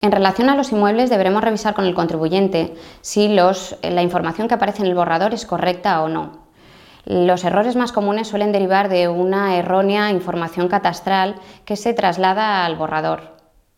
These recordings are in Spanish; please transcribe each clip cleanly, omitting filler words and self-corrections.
En relación a los inmuebles, deberemos revisar con el contribuyente si la información que aparece en el borrador es correcta o no. Los errores más comunes suelen derivar de una errónea información catastral que se traslada al borrador.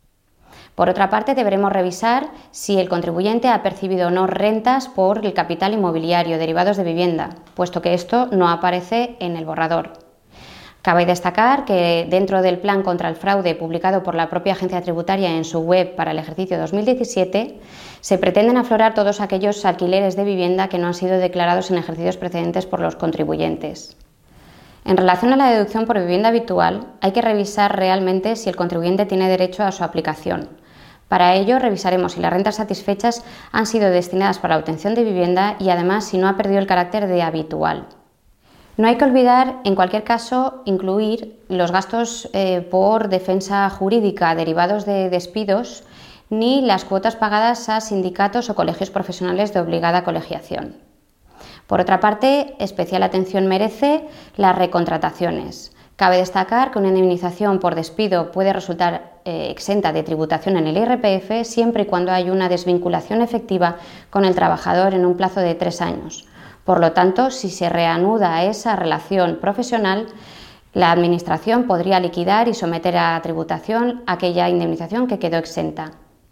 Por otra parte, deberemos revisar si el contribuyente ha percibido o no rentas por el capital inmobiliario derivados de vivienda, puesto que esto no aparece en el borrador. Cabe destacar que dentro del Plan contra el Fraude publicado por la propia Agencia Tributaria en su web para el ejercicio 2017, se pretenden aflorar todos aquellos alquileres de vivienda que no han sido declarados en ejercicios precedentes por los contribuyentes. En relación a la deducción por vivienda habitual, hay que revisar realmente si el contribuyente tiene derecho a su aplicación. Para ello, revisaremos si las rentas satisfechas han sido destinadas para la obtención de vivienda y además si no ha perdido el carácter de habitual. No hay que olvidar, en cualquier caso, incluir los gastos por defensa jurídica derivados de despidos ni las cuotas pagadas a sindicatos o colegios profesionales de obligada colegiación. Por otra parte, especial atención merece las recontrataciones. Cabe destacar que una indemnización por despido puede resultar exenta de tributación en el IRPF siempre y cuando hay una desvinculación efectiva con el trabajador en un plazo de 3 años. Por lo tanto, si se reanuda esa relación profesional, la Administración podría liquidar y someter a tributación aquella indemnización que quedó exenta.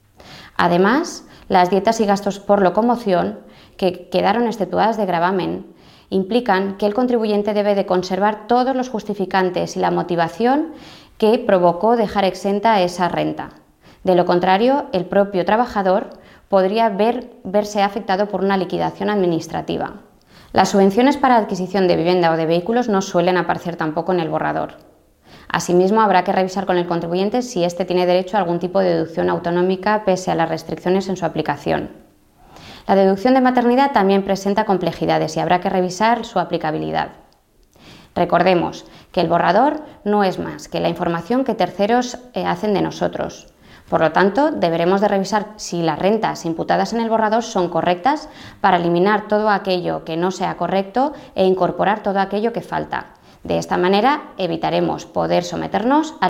Además, las dietas y gastos por locomoción que quedaron exceptuadas de gravamen implican que el contribuyente debe de conservar todos los justificantes y la motivación que provocó dejar exenta esa renta. De lo contrario, el propio trabajador podría verse afectado por una liquidación administrativa. Las subvenciones para adquisición de vivienda o de vehículos no suelen aparecer tampoco en el borrador. Asimismo, habrá que revisar con el contribuyente si éste tiene derecho a algún tipo de deducción autonómica pese a las restricciones en su aplicación. La deducción de maternidad también presenta complejidades y habrá que revisar su aplicabilidad. Recordemos que el borrador no es más que la información que terceros hacen de nosotros. Por lo tanto, deberemos de revisar si las rentas imputadas en el borrador son correctas para eliminar todo aquello que no sea correcto e incorporar todo aquello que falta. De esta manera, evitaremos poder someternos a